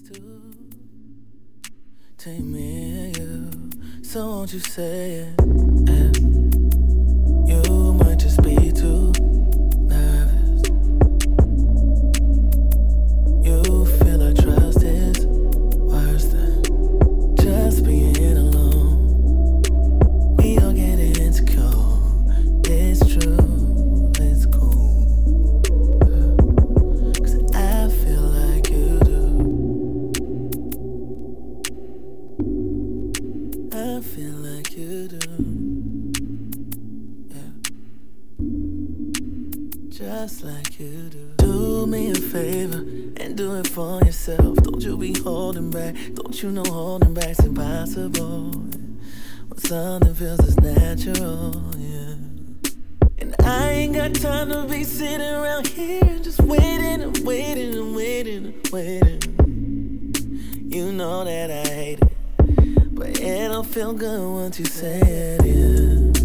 to take me and you. So won't you say it? And you might just be too nervous. You feel like trust is worse than just being alone. We all get insecure. It's true, it's cool. 'Cause I feel like you do. I feel like you do. Yeah. Just like you do. Do me a favor and do it for yourself. Don't you be holding back. Don't you know holding back's impossible? When something feels as natural, yeah. And I ain't got time to be sitting around here just waiting and waiting and waiting and waiting. You know that I hate it, but it don't feel good once you say it, yeah.